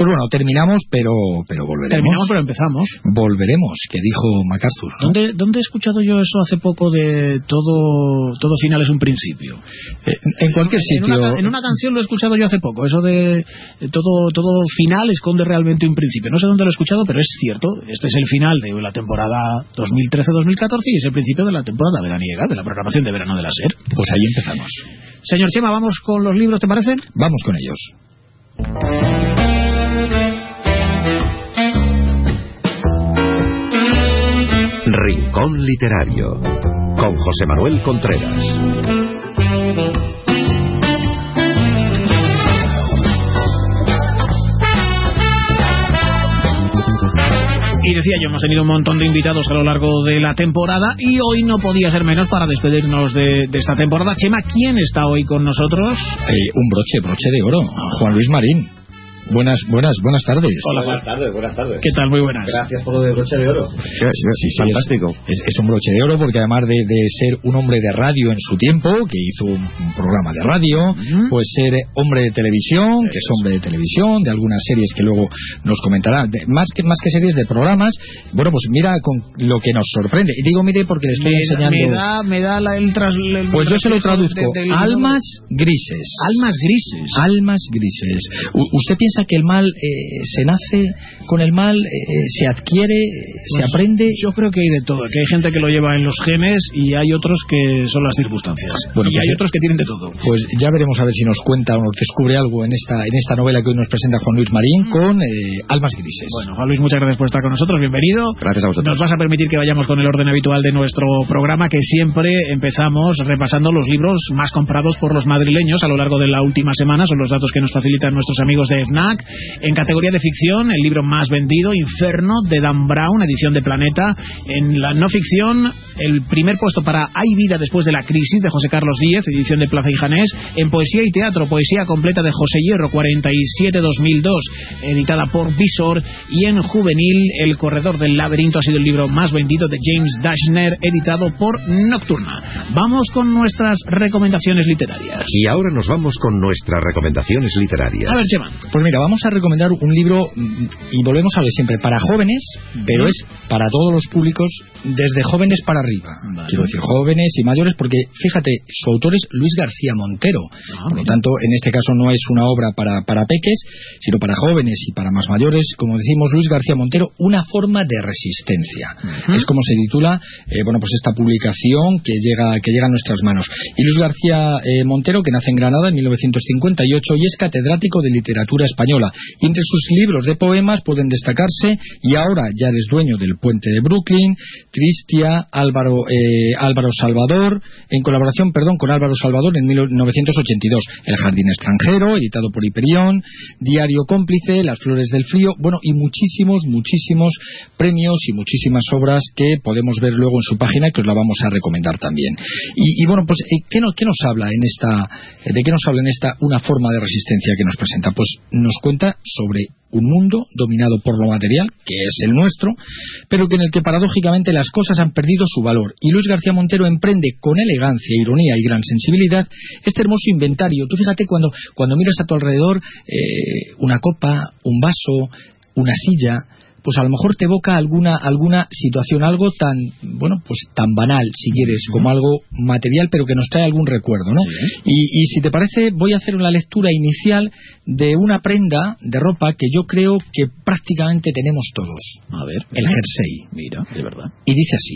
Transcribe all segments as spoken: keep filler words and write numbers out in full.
Pues bueno, terminamos, pero pero volveremos. Terminamos, pero empezamos. Volveremos, que dijo MacArthur, ¿no? ¿Dónde, ¿Dónde he escuchado yo eso hace poco de todo todo final es un principio? Eh, en cualquier en, sitio. En una, en una canción lo he escuchado yo hace poco, eso de eh, todo todo final esconde realmente un principio. No sé dónde lo he escuchado, pero es cierto. Este es el final de la temporada dos mil trece dos mil catorce y es el principio de la temporada veraniega, de la programación de verano de la SER. Pues ahí empezamos. Señor Chema, vamos con los libros, ¿te parece? Vamos con ellos. Rincón Literario con José Manuel Contreras. Y decía yo, hemos tenido un montón de invitados a lo largo de la temporada y hoy no podía ser menos para despedirnos de, de esta temporada. Chema, ¿quién está hoy con nosotros? Eh, un broche, broche de oro, Juan Luis Marín. Buenas, buenas, buenas tardes. Hola, buenas tardes, buenas tardes. ¿Qué tal? Muy buenas. Gracias por lo de broche de oro. Sí, sí, sí, fantástico. Es, es, es un broche de oro porque además de, de ser un hombre de radio en su tiempo, que hizo un, un programa de radio, uh-huh. pues ser hombre de televisión, que es hombre de televisión, de algunas series que luego nos comentará, de, más que más que series de programas. Bueno, pues mira con lo que nos sorprende. Y digo, mire, porque le estoy me, enseñando... Me da, me da la, el, tras, el Pues yo se lo traduzco. De, de, de, almas grises. Almas grises. Almas grises. U, ¿Usted piensa que el mal... Eh, se nace con el mal, eh, se adquiere, pues se aprende? Yo creo que hay de todo, que hay gente que lo lleva en los genes y hay otros que son las circunstancias. Bueno, y pues hay yo, otros que tienen de todo. Pues ya veremos a ver si nos cuenta o descubre algo en esta en esta novela que hoy nos presenta Juan Luis Marín con eh, Almas grises. Bueno, Juan Luis, muchas gracias por estar con nosotros, bienvenido. Gracias a vosotros. Nos vas a permitir que vayamos con el orden habitual de nuestro programa, que siempre empezamos repasando los libros más comprados por los madrileños a lo largo de la última semana. Son los datos que nos facilitan nuestros amigos de FNAC. En categoría de ficción, el libro más vendido, Inferno, de Dan Brown, edición de Planeta. En la no ficción, el primer puesto para Hay vida después de la crisis, de José Carlos Díez, edición de Plaza y Janés. En poesía y teatro, Poesía completa, de José Hierro, cuarenta y siete dos mil dos, editada por Visor. Y en juvenil, El corredor del laberinto ha sido el libro más vendido, de James Dashner, editado por Nocturna. Vamos con nuestras recomendaciones literarias. Y ahora nos vamos con nuestras recomendaciones literarias. A ver, Chema. Pues mira, vamos a recomendar un libro, y volvemos a ver siempre, para jóvenes, pero es para todos los públicos, desde jóvenes para arriba. Vale. Quiero decir, jóvenes y mayores, porque fíjate, su autor es Luis García Montero. Ah, por lo tanto, en este caso no es una obra para, para peques, sino para jóvenes y para más mayores. Como decimos, Luis García Montero, una forma de resistencia. Uh-huh. Es como se titula, eh, bueno, pues esta publicación que llega, que llega a nuestras manos. Y Luis García eh, Montero, que nace en Granada en mil novecientos cincuenta y ocho y es catedrático de literatura española. Y entre sus libros de poemas pueden destacarse Y ahora ya eres dueño del puente de Brooklyn, Tristia, Álvaro eh, Álvaro Salvador, en colaboración, perdón, con Álvaro Salvador en mil novecientos ochenta y dos, El jardín extranjero, editado por Hiperión, Diario cómplice, Las flores del frío, bueno, y muchísimos, muchísimos premios y muchísimas obras que podemos ver luego en su página y que os la vamos a recomendar también. Y, y bueno, pues, ¿qué nos, qué nos habla en esta, de qué nos habla en esta una forma de resistencia que nos presenta? Pues nos cuenta sobre un mundo dominado por lo material, que es el nuestro, pero que en el que paradójicamente las cosas han perdido su valor. Y Luis García Montero emprende con elegancia, ironía y gran sensibilidad este hermoso inventario. Tú fíjate cuando, cuando miras a tu alrededor eh, una copa, un vaso, una silla, pues a lo mejor te evoca alguna alguna situación, algo tan, bueno, pues tan banal, si quieres, como algo material, pero que nos trae algún recuerdo, ¿no? Sí. Y, y si te parece, voy a hacer una lectura inicial de una prenda de ropa que yo creo que prácticamente tenemos todos. A ver. El jersey. Mira, de verdad. Y dice así: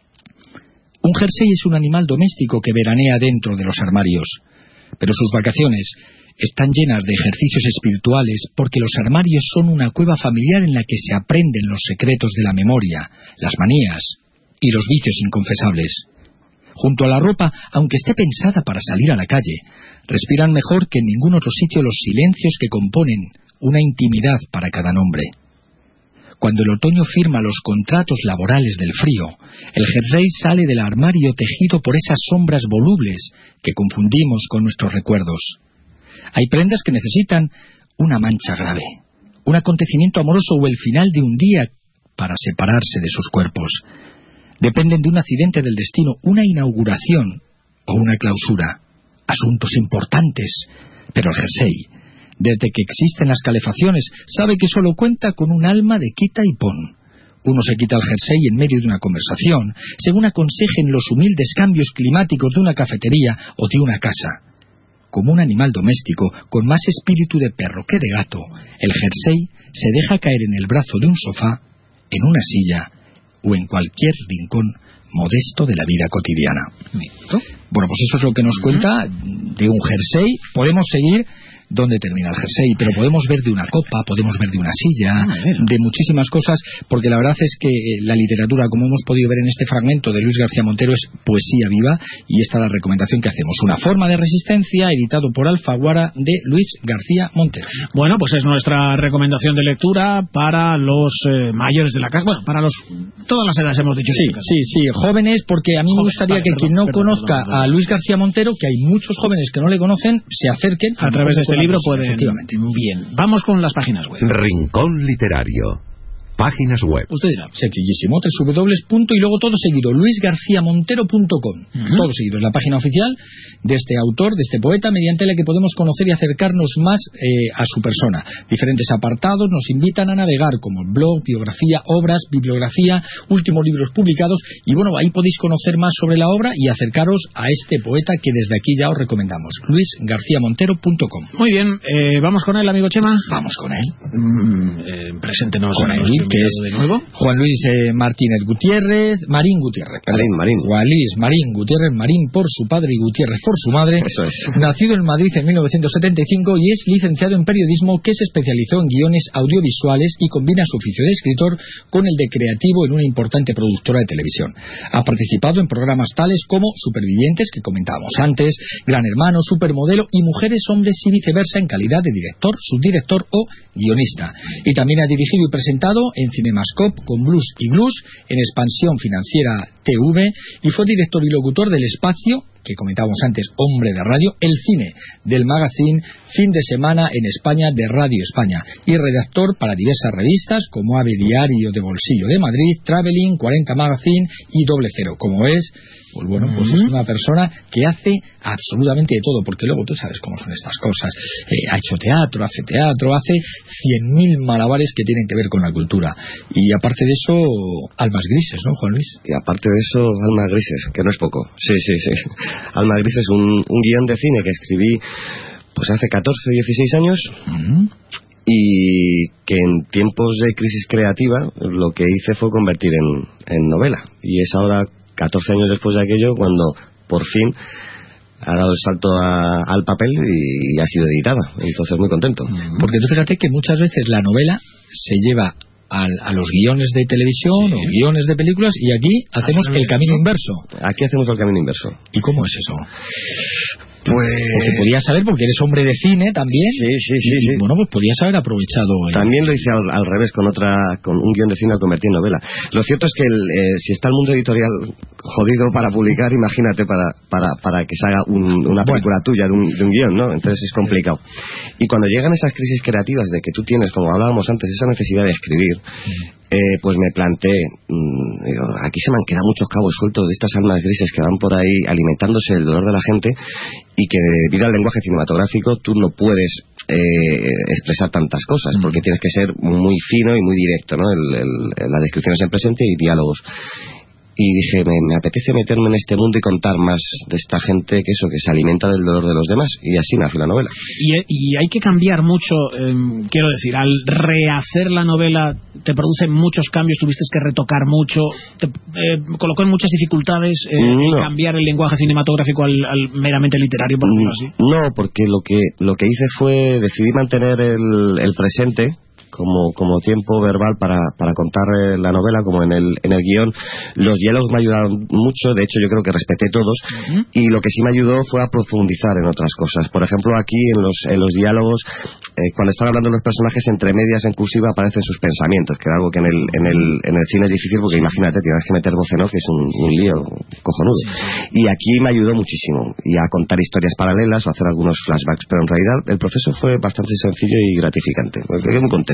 un jersey es un animal doméstico que veranea dentro de los armarios, pero sus vacaciones están llenas de ejercicios espirituales, porque los armarios son una cueva familiar en la que se aprenden los secretos de la memoria, las manías y los vicios inconfesables. Junto a la ropa, aunque esté pensada para salir a la calle, respiran mejor que en ningún otro sitio los silencios que componen una intimidad para cada nombre. Cuando el otoño firma los contratos laborales del frío, el jersey sale del armario tejido por esas sombras volubles que confundimos con nuestros recuerdos. Hay prendas que necesitan una mancha grave, un acontecimiento amoroso o el final de un día para separarse de sus cuerpos. Dependen de un accidente del destino, una inauguración o una clausura. Asuntos importantes, pero el jersey Desde que existen las calefacciones, sabe que solo cuenta con un alma de quita y pon. Uno se quita el jersey en medio de una conversación, según aconsejen los humildes cambios climáticos de una cafetería o de una casa. Como un animal doméstico, con más espíritu de perro que de gato, el jersey se deja caer en el brazo de un sofá, en una silla o en cualquier rincón modesto de la vida cotidiana. Bueno, pues eso es lo que nos cuenta de un jersey. Podemos seguir dónde termina el jersey, pero podemos ver de una copa, podemos ver de una silla, de muchísimas cosas, porque la verdad es que la literatura, como hemos podido ver en este fragmento de Luis García Montero, es poesía viva, y esta es la recomendación que hacemos. Una forma de resistencia, editado por Alfaguara, de Luis García Montero. Bueno, pues es nuestra recomendación de lectura para los eh, mayores de la casa, bueno, para los todas las edades hemos dicho. Sí, sí, sí, jóvenes, porque a mí me gustaría vale, que perdón, quien no perdón, conozca perdón, perdón. a Luis García Montero, que hay muchos jóvenes que no le conocen, se acerquen a, a través de este libro pueden... Efectivamente. Bien, vamos con las páginas web. Rincón Literario. Páginas web. Usted dirá, sencillísimo, w w w punto y luego todo seguido, luis garcía montero punto com. Uh-huh. Todo seguido, es la página oficial de este autor, de este poeta, mediante la que podemos conocer y acercarnos más eh, a su persona. Diferentes apartados nos invitan a navegar, como blog, biografía, obras, bibliografía, últimos libros publicados, y bueno, ahí podéis conocer más sobre la obra y acercaros a este poeta que desde aquí ya os recomendamos, luis garcía montero punto com. Muy bien, eh, ¿vamos con él, amigo Chema? Vamos con él. Mm, eh, preséntenos con él, que es de nuevo. Juan Luis eh, Martínez Gutiérrez, Marín Gutiérrez. Marín, Marín. Juan Luis Marín Gutiérrez, Marín por su padre y Gutiérrez por su madre. Eso es. Nacido en Madrid en mil novecientos setenta y cinco y es licenciado en periodismo, que se especializó en guiones audiovisuales y combina su oficio de escritor con el de creativo en una importante productora de televisión. Ha participado en programas tales como Supervivientes, que comentábamos antes, Gran Hermano, Supermodelo y Mujeres, Hombres y Viceversa, en calidad de director, subdirector o guionista. Y también ha dirigido y presentado en Cinemascope con Blues y Blues, en Expansión Financiera T V, y fue director y locutor del espacio que comentábamos antes, Hombre de Radio, el cine del magazine Fin de Semana en España de Radio España, y redactor para diversas revistas como Ave Diario de Bolsillo de Madrid, Traveling, cuarenta Magazine y Doble Cero. Como es, pues bueno, pues uh-huh. es una persona que hace absolutamente de todo, porque luego tú sabes cómo son estas cosas. Eh, ha hecho teatro, hace teatro, hace cien mil malabares que tienen que ver con la cultura. Y aparte de eso, almas grises, ¿no, Juan Luis? Y aparte de eso, almas grises, que no es poco. Sí, sí, sí. Almas grises, un, un guión de cine que escribí pues hace catorce, dieciséis años. Uh-huh. Y que en tiempos de crisis creativa lo que hice fue convertir en, en novela. Y es ahora, catorce años después de aquello, cuando por fin ha dado el salto a, al papel y, y ha sido editada. Entonces muy contento. Porque tú fíjate que muchas veces la novela se lleva al, a los guiones de televisión sí. o guiones de películas, y aquí hacemos ah, el camino inverso. Aquí hacemos el camino inverso. ¿Y cómo es eso? Pues... Porque podías saber, porque eres hombre de cine también. Sí, sí, sí. Y, sí. Bueno, pues podías haber aprovechado. El... También lo hice al, al revés, con otra con un guión de cine, lo convertí en novela. Lo cierto es que el, eh, si está el mundo editorial jodido para publicar, imagínate para para para que se haga un, una película bueno. tuya de un, de un guión, ¿no? Entonces es complicado. Y cuando llegan esas crisis creativas de que tú tienes, como hablábamos antes, esa necesidad de escribir, eh, pues me planteé, mmm, digo, aquí se me han quedado muchos cabos sueltos de estas almas grises que van por ahí alimentándose del dolor de la gente, y que debido al lenguaje cinematográfico tú no puedes eh, expresar tantas cosas, porque tienes que ser muy fino y muy directo, ¿no? El, el, las descripciones en presente y diálogos. Y dije, me, me apetece meterme en este mundo y contar más de esta gente que eso, que se alimenta del dolor de los demás, y así nace la novela. Y, y hay que cambiar mucho, eh, quiero decir, al rehacer la novela te producen muchos cambios, tuviste que retocar mucho, te eh, colocó en muchas dificultades eh, no. cambiar el lenguaje cinematográfico al, al meramente literario, por decirlo así. No, porque lo que lo que hice fue, decidí mantener el, el presente como como tiempo verbal para, para contar eh, la novela, como en el en el guión. Los diálogos me ayudaron mucho, de hecho yo creo que respeté todos, uh-huh. y lo que sí me ayudó fue a profundizar en otras cosas. Por ejemplo, aquí en los en los diálogos, eh, cuando están hablando los personajes, entre medias en cursiva aparecen sus pensamientos, que era algo que en el en el en el cine es difícil, porque imagínate, tienes que meter voz en off, que es un, un lío cojonudo. Sí. Y aquí me ayudó muchísimo, y a contar historias paralelas o hacer algunos flashbacks, pero en realidad el proceso fue bastante sencillo y gratificante. Me quedé muy contento.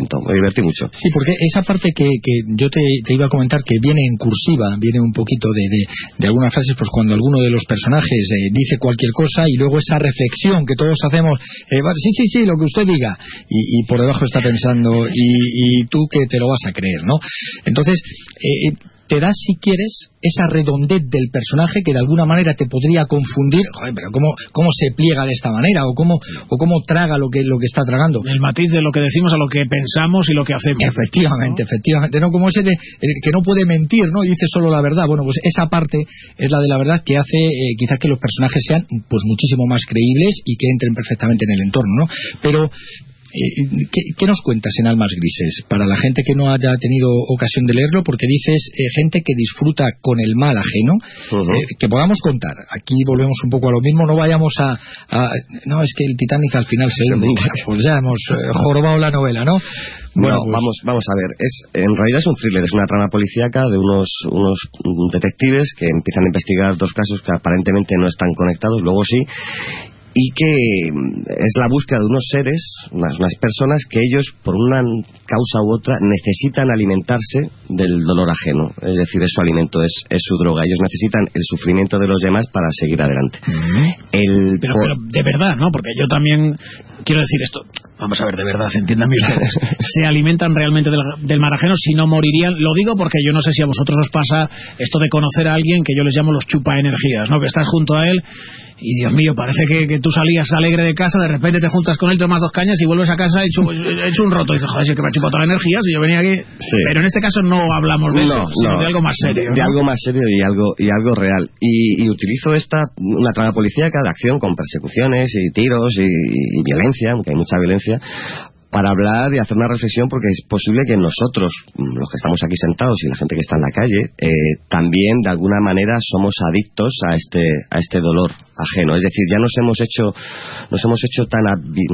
encantó, me divertí mucho. Sí, porque esa parte que, que yo te, te iba a comentar, que viene en cursiva, viene un poquito de, de, de algunas frases, pues cuando alguno de los personajes eh, dice cualquier cosa y luego esa reflexión que todos hacemos, eh, vale, sí, sí, sí, lo que usted diga, y, y por debajo está pensando, y, y tú que te lo vas a creer, ¿no? Entonces, eh, te da, si quieres, esa redondez del personaje que de alguna manera te podría confundir. Joder, pero cómo, cómo se pliega de esta manera, o cómo, o cómo traga lo que, lo que está tragando. El matiz de lo que decimos a lo que pensamos y lo que hacemos. Efectivamente, ¿no? efectivamente. No como ese de, el que no puede mentir, ¿no? Y dice solo la verdad. Bueno, pues esa parte es la de la verdad que hace eh, quizás que los personajes sean pues muchísimo más creíbles y que entren perfectamente en el entorno, ¿no? Pero ¿Qué, ¿qué nos cuentas en Almas Grises? Para la gente que no haya tenido ocasión de leerlo, porque dices eh, gente que disfruta con el mal ajeno, uh-huh. eh, que podamos contar. Aquí volvemos un poco a lo mismo, no vayamos a... a no, es que el Titanic al final se hunde. Pues ya hemos eh, jorobado la novela, ¿no? Bueno, pues... vamos, vamos a ver. Es, en realidad es un thriller, es una trama policíaca de unos, unos detectives que empiezan a investigar dos casos que aparentemente no están conectados, luego sí, y que es la búsqueda de unos seres, unas, unas personas que ellos, por una causa u otra, necesitan alimentarse del dolor ajeno. Es decir, es su alimento, es, es su droga. Ellos necesitan el sufrimiento de los demás para seguir adelante. Uh-huh. el pero, por... pero de verdad, ¿no? Porque yo también quiero decir esto. Vamos a ver, de verdad, entiéndanme ustedes. ¿Se alimentan realmente del, del mar ajeno? Si no, morirían. Lo digo porque yo no sé si a vosotros os pasa esto de conocer a alguien que yo les llamo los chupaenergías, ¿no? Que estás junto a él y, Dios mío, parece que, que tú salías alegre de casa, de repente te juntas con él, tomas dos cañas y vuelves a casa hecho, hecho un roto. Y dices, joder, si es que me ha chupado toda la energía, si yo venía aquí... Sí. Pero en este caso no hablamos de no, eso, sino no, de algo más serio, de ¿no? algo más serio y algo, y algo real. Y, y utilizo esta, una trama policíaca de acción con persecuciones y tiros y, y violencia, aunque hay mucha violencia, para hablar y hacer una reflexión, porque es posible que nosotros, los que estamos aquí sentados y la gente que está en la calle, eh, también de alguna manera somos adictos a este a este dolor ajeno. Es decir, ya nos hemos hecho nos hemos hecho tan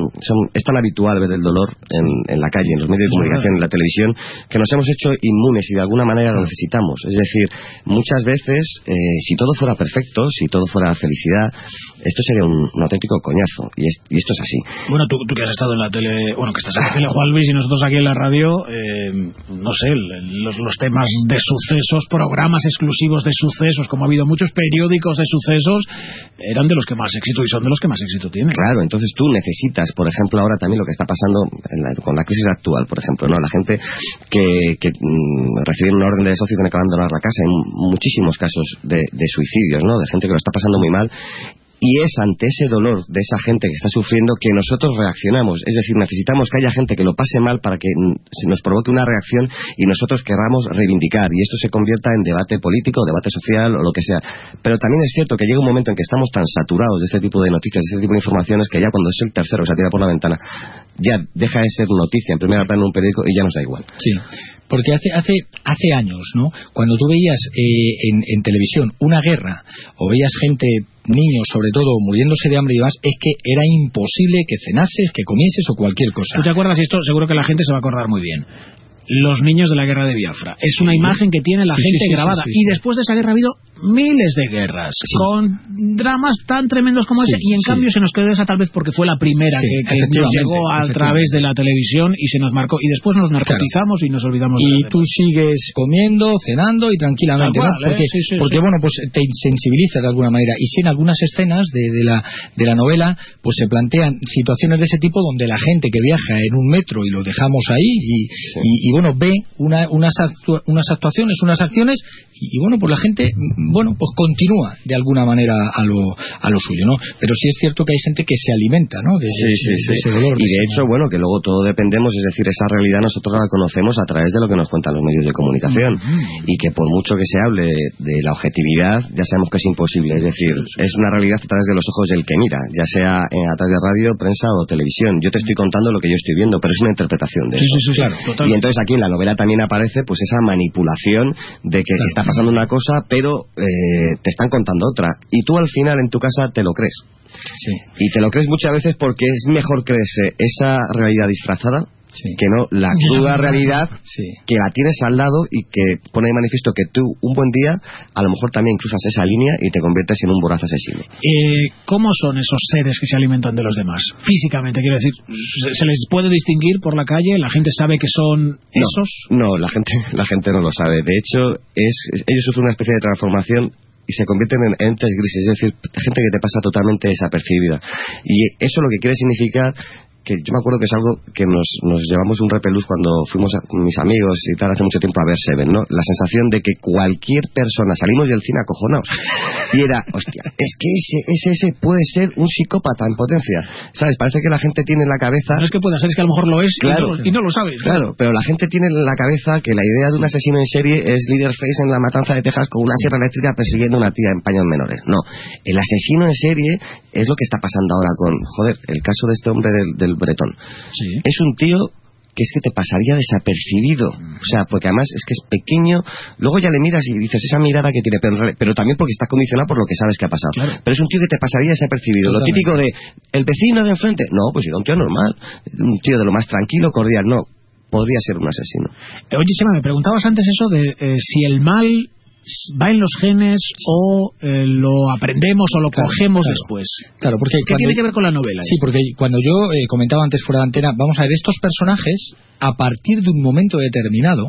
es tan habitual ver el dolor en, en la calle, en los medios de comunicación, en la televisión, que nos hemos hecho inmunes y de alguna manera lo necesitamos. Es decir, muchas veces, eh, si todo fuera perfecto, si todo fuera felicidad, esto sería un, un auténtico coñazo, y, es, y esto es así. Bueno, tú, tú que has estado en la tele, bueno, que estás en la tele, Juan Luis, y nosotros aquí en la radio, eh, no sé, los, los temas de sucesos, programas exclusivos de sucesos, como ha habido muchos periódicos de sucesos, eran de los que más éxito y son de los que más éxito tienen. Claro, entonces tú necesitas, por ejemplo, ahora también lo que está pasando en la, con la crisis actual, por ejemplo, ¿no? La gente que, que mmm, recibe una orden de desahucio y tiene que abandonar la casa, hay muchísimos casos de, de suicidios, ¿no? De gente que lo está pasando muy mal. Y es ante ese dolor de esa gente que está sufriendo que nosotros reaccionamos. Es decir, necesitamos que haya gente que lo pase mal para que se nos provoque una reacción y nosotros querramos reivindicar. Y esto se convierta en debate político, debate social o lo que sea. Pero también es cierto que llega un momento en que estamos tan saturados de este tipo de noticias, de este tipo de informaciones, que ya cuando es el tercero que se tira por la ventana, ya deja de ser noticia en primera plana en un periódico y ya nos da igual. Sí, porque hace hace hace años, ¿no? Cuando tú veías eh, en, en televisión una guerra o veías gente, niños sobre todo, muriéndose de hambre y demás, es que era imposible que cenases, que comieses o cualquier cosa. ¿Tú te acuerdas? Y esto seguro que la gente se va a acordar muy bien. Los niños de la guerra de Biafra. Es una imagen que tiene la sí, gente sí, sí, grabada. Sí, sí, sí. Y después de esa guerra ha habido miles de guerras, sí. con dramas tan tremendos como sí, ese. Y en sí. cambio se nos quedó esa tal vez porque fue la primera sí, que, que nos llegó a través de la televisión y se nos marcó. Y después nos narcotizamos claro. y nos olvidamos y de Y tú sigues comiendo, cenando y tranquilamente. Cual, ¿no? Porque, ¿eh? sí, sí, porque sí. bueno, pues te sensibiliza de alguna manera. Y si en algunas escenas de, de, la, de la novela pues se plantean situaciones de ese tipo donde la gente que viaja en un metro y lo dejamos ahí y, sí. y, y bueno, ve Una, unas, actu unas actuaciones, unas acciones y, y bueno, pues la gente bueno, pues continúa de alguna manera a lo, a lo suyo, ¿no? Pero sí es cierto que hay gente que se alimenta, ¿no? De, sí, de, sí, de, sí. de ese dolor. Y de hecho, bueno, que luego todo dependemos, es decir, esa realidad nosotros la conocemos a través de lo que nos cuentan los medios de comunicación mm-hmm. y que por mucho que se hable de la objetividad, ya sabemos que es imposible, es decir, es una realidad a través de los ojos del que mira, ya sea a través de radio, prensa o televisión. Yo te estoy contando lo que yo estoy viendo, pero es una interpretación de sí, eso. Sí, sí, claro, total. Y entonces aquí en la novela también aparece pues esa manipulación de que claro. está pasando una cosa pero eh, te están contando otra y tú al final en tu casa te lo crees sí. y te lo crees muchas veces porque es mejor creerse esa realidad disfrazada sí. que no la cruda realidad sí. que la tienes al lado y que pone de manifiesto que tú un buen día a lo mejor también cruzas esa línea y te conviertes en un voraz asesino. Eh, ¿Cómo son esos seres que se alimentan de los demás? Físicamente, quiero decir, ¿se les puede distinguir por la calle? ¿La gente sabe que son esos? No, no la gente la gente no lo sabe. De hecho, es, es ellos sufren una especie de transformación y se convierten en entes grises, es decir, gente que te pasa totalmente desapercibida. Y eso lo que quiere significar que yo me acuerdo que es algo que nos, nos llevamos un repelús cuando fuimos a, con mis amigos y tal hace mucho tiempo a ver Seven, ¿no? La sensación de que cualquier persona, salimos del cine acojonados y era, hostia, es que ese, ese, ese puede ser un psicópata en potencia, ¿sabes? Parece que la gente tiene en la cabeza... No es que pueda ser, es que a lo mejor lo es, claro, y, no, y no lo sabes. Claro, pero la gente tiene en la cabeza que la idea de un asesino en serie es Leatherface en La Matanza de Texas con una sierra eléctrica persiguiendo a una tía en paños menores. No, el asesino en serie es lo que está pasando ahora con, joder, el caso de este hombre del, del Bretón. Sí. Es un tío que es que te pasaría desapercibido, o sea, porque además es que es pequeño, luego ya le miras y dices esa mirada que tiene, pero, pero también porque está condicionado por lo que sabes que ha pasado, claro. Pero es un tío que te pasaría desapercibido. Totalmente. Lo típico de el vecino de enfrente, no, pues era un tío normal, un tío de lo más tranquilo, cordial, no, podría ser un asesino. Oye, Chema, me preguntabas antes eso de eh, si el mal va en los genes o eh, lo aprendemos o lo claro, cogemos claro, después. Claro, porque ¿qué cuando, tiene que ver con la novela? Sí, esto? Porque cuando yo eh, comentaba antes fuera de antena, vamos a ver, estos personajes a partir de un momento determinado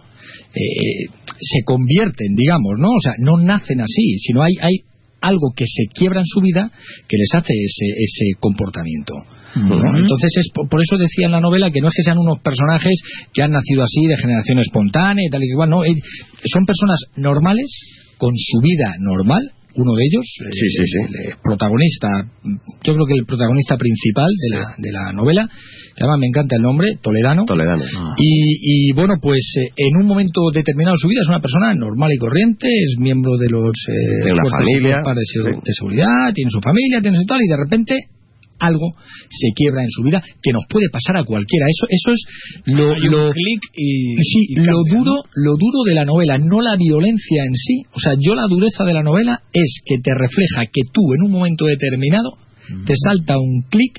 eh, se convierten, digamos, ¿no? O sea, no nacen así, sino hay hay algo que se quiebra en su vida que les hace ese ese comportamiento. ¿no? Uh-huh. Entonces es por, por eso decía en la novela que no es que sean unos personajes que han nacido así de generación espontánea y tal y igual, no, eh, son personas normales con su vida normal. Uno de ellos, sí, sí, sí. El, el protagonista, yo creo que el protagonista principal de, sí. la, de la novela, que además me encanta el nombre, Toledano. Toledano. Ah. Y, y bueno, pues eh, en un momento determinado de su vida es una persona normal y corriente, es miembro de los eh, de una familia, de, de, de seguridad, tiene su familia, tiene su tal, y de repente algo se quiebra en su vida que nos puede pasar a cualquiera. Eso eso es lo lo, y, sí, y lo cambia, duro ¿no? lo duro de la novela, no la violencia en sí. O sea, yo la dureza de la novela es que te refleja que tú en un momento determinado mm. te salta un clic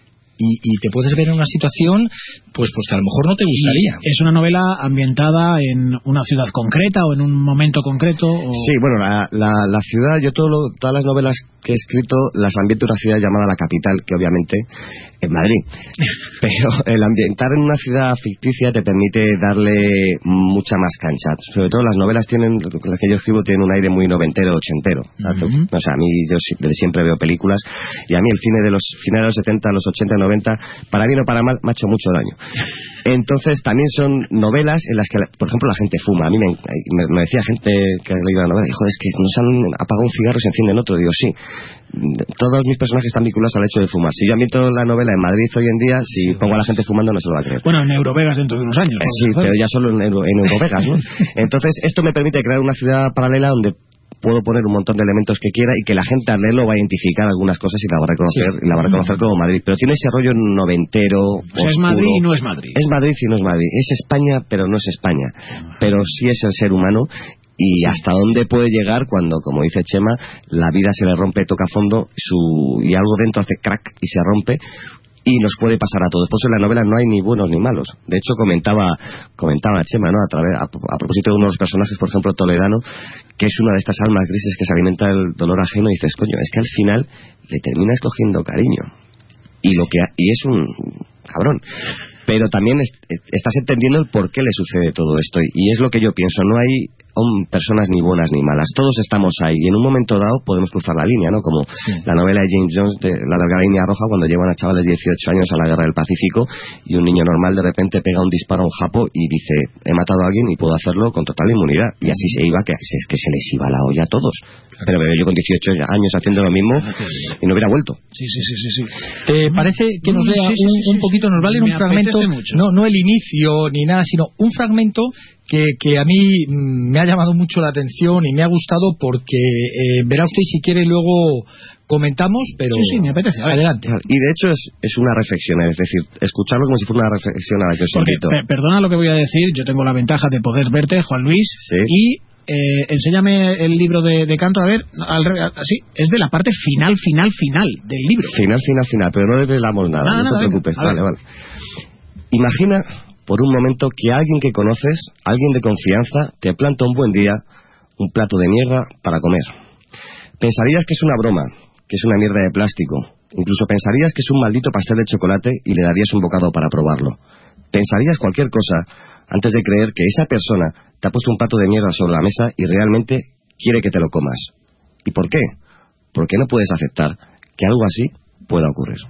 y, y te puedes ver en una situación pues pues que a lo mejor no te gustaría. ¿Y es una novela ambientada en una ciudad concreta o en un momento concreto? O... Sí, bueno, la, la, la ciudad, yo todo lo, todas las novelas que he escrito las ambiento en una ciudad llamada La Capital, que obviamente es Madrid. Pero el ambientar en una ciudad ficticia te permite darle mucha más cancha. Sobre todo las novelas tienen, las que yo escribo tienen un aire muy noventero, ochentero. Uh-huh. O sea, a mí yo desde siempre veo películas y a mí el cine de los finales de los setenta, los ochenta, noventa, para bien o para mal, me ha hecho mucho daño. Entonces también son novelas en las que, por ejemplo, la gente fuma. A mí me, me, me decía gente que ha leído la novela, dijo, es que nos han apagado un cigarro y se encienden otro. Digo, sí, todos mis personajes están vinculados al hecho de fumar. Si yo ambiento la novela en Madrid hoy en día, si sí, pongo a la gente fumando no se lo va a creer. Bueno, en Eurovegas dentro de unos años. Eh, sí, pero ya solo en, Euro, en Eurovegas, ¿no? Entonces esto me permite crear una ciudad paralela donde puedo poner un montón de elementos que quiera y que la gente al leerlo va a identificar algunas cosas y la va a reconocer, sí. y la va a reconocer como Madrid. Pero tiene ese rollo noventero, o sea, es Madrid y no es Madrid. Es Madrid y no es Madrid. Es España, pero no es España. Pero sí es el ser humano. Y hasta dónde puede llegar cuando, como dice Chema, la vida se le rompe, toca fondo su y algo dentro hace crack y se rompe. Y nos puede pasar a todos. Por eso en la novela no hay ni buenos ni malos. De hecho, comentaba comentaba Chema, ¿no? A, través, a, a propósito de uno de los personajes, por ejemplo, Toledano, que es una de estas almas grises que se alimenta del dolor ajeno, y dices, coño, es que al final le terminas cogiendo cariño. Y lo que ha, y es un cabrón. Pero también es, estás entendiendo el por qué le sucede todo esto. Y es lo que yo pienso. No hay um, personas ni buenas ni malas. Todos estamos ahí. Y en un momento dado podemos cruzar la línea, ¿no? Como sí. la novela de James Jones, de La Delgada Línea Roja, cuando llevan a chavales de dieciocho años a la guerra del Pacífico y un niño normal de repente pega un disparo a un japo y dice, he matado a alguien y puedo hacerlo con total inmunidad. Y así se iba, que es que se les iba la olla a todos. Claro. Pero yo con dieciocho años haciendo lo mismo y no hubiera vuelto. Sí, sí, sí, sí, sí. ¿Te parece que nos lea sí, sí, sí, un, un poquito, nos vale un fragmento? No, no el inicio ni nada, sino un fragmento que, que a mí me ha llamado mucho la atención y me ha gustado porque eh, verá usted, si quiere luego comentamos, pero sí, sí, me apetece. Adelante. Y de hecho es, es una reflexión, es decir, escucharlo como si fuera una reflexión a la que os porque, invito. Per, perdona lo que voy a decir, yo tengo la ventaja de poder verte, Juan Luis, sí. y eh, enséñame el libro de, de canto, a ver, al, así, es de la parte final, final, final del libro. Final, final, final, pero no desvelamos nada, nada, no nada, te preocupes, venga, vale, vale. Imagina por un momento que alguien que conoces, alguien de confianza, te planta un buen día un plato de mierda para comer. Pensarías que es una broma, que es una mierda de plástico. Incluso pensarías que es un maldito pastel de chocolate y le darías un bocado para probarlo. Pensarías cualquier cosa antes de creer que esa persona te ha puesto un plato de mierda sobre la mesa y realmente quiere que te lo comas. ¿Y por qué? Porque no puedes aceptar que algo así pueda ocurrir.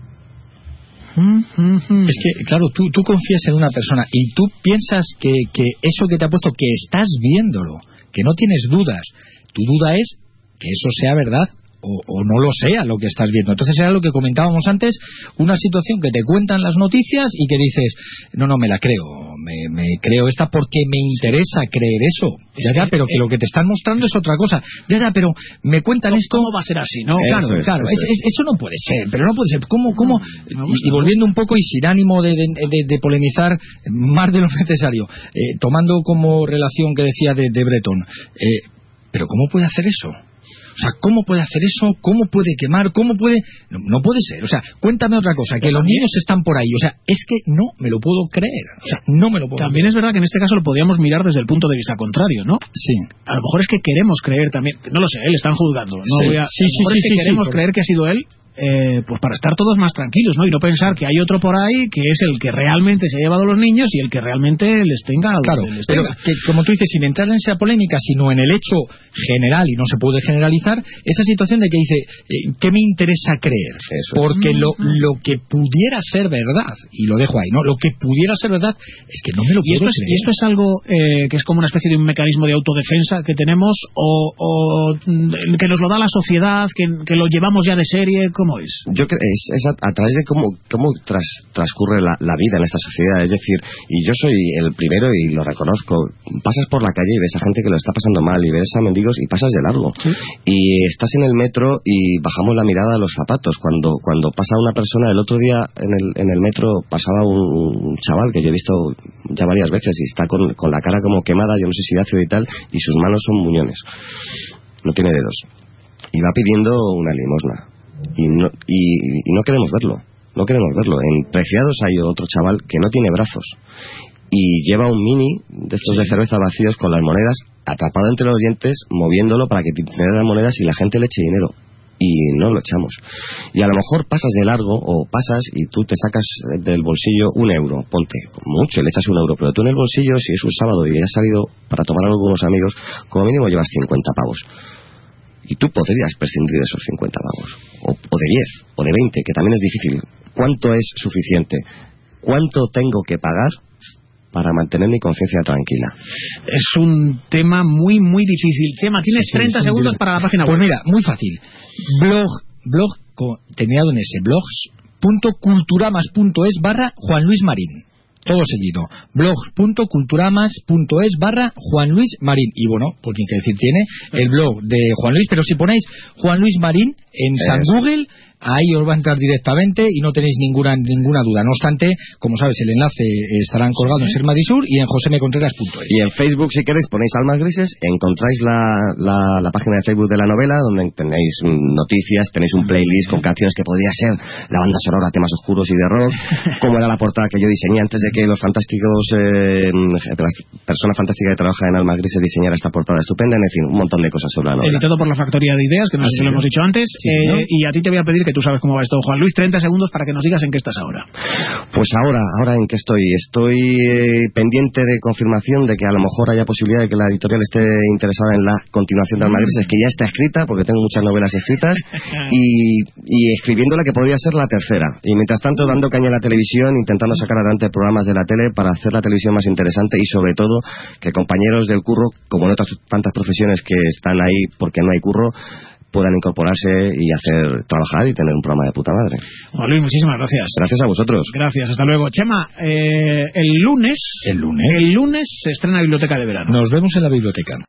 Es que, claro, tú, tú confías en una persona y tú piensas que, que eso que te ha puesto, que estás viéndolo, que no tienes dudas, tu duda es que eso sea verdad o, o no lo sea lo que estás viendo. Entonces era lo que comentábamos antes, una situación que te cuentan las noticias y que dices, no, no, me la creo, me, me creo esta porque me interesa creer eso. Ya, ya, pero que lo que te están mostrando es otra cosa. Ya, ya, pero me cuentan esto... ¿Cómo va a ser así, no? Claro, eso es, claro, eso, es, es, eso no puede ser, pero no puede ser. ¿Cómo, cómo? No, no, y, y volviendo un poco y sin ánimo de, de, de, de polemizar más de lo necesario, eh, tomando como relación que decía de, de Breton, eh, pero ¿cómo puede hacer eso? O sea, ¿cómo puede hacer eso? ¿Cómo puede quemar? ¿Cómo puede...? No, no puede ser. O sea, cuéntame otra cosa, que los niños están por ahí. O sea, es que no me lo puedo creer. O sea, no me lo puedo También creer. es verdad que en este caso lo podríamos mirar desde el punto de vista contrario, ¿no? Sí. A lo mejor es que queremos creer también... No lo sé, él están juzgando. No Sí, voy a, sí, a lo sí, mejor sí, es que sí, queremos sí, creer que ha sido él... Eh, pues para estar todos más tranquilos, ¿no? Y no pensar que hay otro por ahí que es el que realmente se ha llevado a los niños y el que realmente les tenga... Claro, les pero tenga. que, como tú dices, sin entrar en esa polémica, sino en el hecho general, y no se puede generalizar, esa situación de que dice, eh, ¿qué me interesa creer? Eso es. Porque lo, lo que pudiera ser verdad, y lo dejo ahí, ¿no? Lo que pudiera ser verdad es que no me lo Y puedo esto, es, creer. y esto es algo eh, que es como una especie de un mecanismo de autodefensa que tenemos o, o mm, que nos lo da la sociedad, que, que lo llevamos ya de serie, ¿cómo es? Yo creo es, es a, a través de cómo, cómo tras, transcurre la, la vida en esta sociedad. Es decir, y yo soy el primero y lo reconozco, pasas por la calle y ves a gente que lo está pasando mal y ves a mendigos y pasas de largo. ¿Sí? Y estás en el metro y bajamos la mirada a los zapatos. Cuando cuando pasa una persona, el otro día en el, en el metro pasaba un, un chaval que yo he visto ya varias veces y está con, con la cara como quemada, yo no sé si de ácido y tal, y sus manos son muñones. No tiene dedos. Y va pidiendo una limosna. Y no, y, y no queremos verlo, no queremos verlo. En Preciados hay otro chaval que no tiene brazos y lleva un mini de estos de cerveza vacíos con las monedas atrapado entre los dientes, moviéndolo para que tiene las monedas y la gente le eche dinero. Y no lo echamos. Y a lo mejor pasas de largo o pasas y tú te sacas del bolsillo un euro, ponte, mucho, le echas un euro, pero tú en el bolsillo, si es un sábado y has salido para tomar algo con unos amigos, como mínimo llevas cincuenta pavos. Y tú podrías prescindir de esos cincuenta pavos. O, o de diez, o de veinte, que también es difícil. ¿Cuánto es suficiente? ¿Cuánto tengo que pagar para mantener mi conciencia tranquila? Es un tema muy, muy difícil. Chema, tienes Sí, sí, treinta es un segundos dilema. para la página Pues web. mira, muy fácil. Blog, blog, con, terminado en ese, blogs.culturamas.es barra Juan Luis Marín. Todo seguido. blog.culturamas.es barra Juan Luis Marín. Y bueno, por quien que decir tiene el blog de Juan Luis, pero si ponéis Juan Luis Marín en San Google, ahí os va a entrar directamente y no tenéis ninguna ninguna duda. No obstante, como sabes, el enlace estará colgado en Ser Madisur y en josemecontreras punto es. Y en Facebook, si queréis, ponéis Almas Grises, encontráis la, la, la página de Facebook de la novela, donde tenéis noticias, tenéis un playlist con canciones que podría ser la banda sonora, temas oscuros y de rock, como era la portada que yo diseñé antes de que los fantásticos, eh, la persona fantástica que trabaja en Almas Grises diseñara esta portada estupenda, en fin, un montón de cosas sobre la novela. Editado por la Factoría de Ideas, que no sé si lo hemos dicho antes. Sí, eh, ¿no? Y a ti te voy a pedir que tú sabes cómo va esto, Juan Luis. treinta segundos para que nos digas en qué estás ahora. Pues ahora, ahora en qué estoy. Estoy eh, pendiente de confirmación de que a lo mejor haya posibilidad de que la editorial esté interesada en la continuación de Almas Grises, que ya está escrita, porque tengo muchas novelas escritas, y, y escribiendo la que podría ser la tercera. Y mientras tanto dando caña a la televisión, intentando sacar adelante programas de la tele para hacer la televisión más interesante y sobre todo que compañeros del curro, como en otras tantas profesiones que están ahí porque no hay curro, puedan incorporarse y hacer trabajar y tener un programa de puta madre. Juan Luis, muchísimas gracias. Gracias a vosotros. Gracias, hasta luego. Chema, eh, el lunes, El lunes el lunes se estrena Biblioteca de Verano. nos vemos en la biblioteca.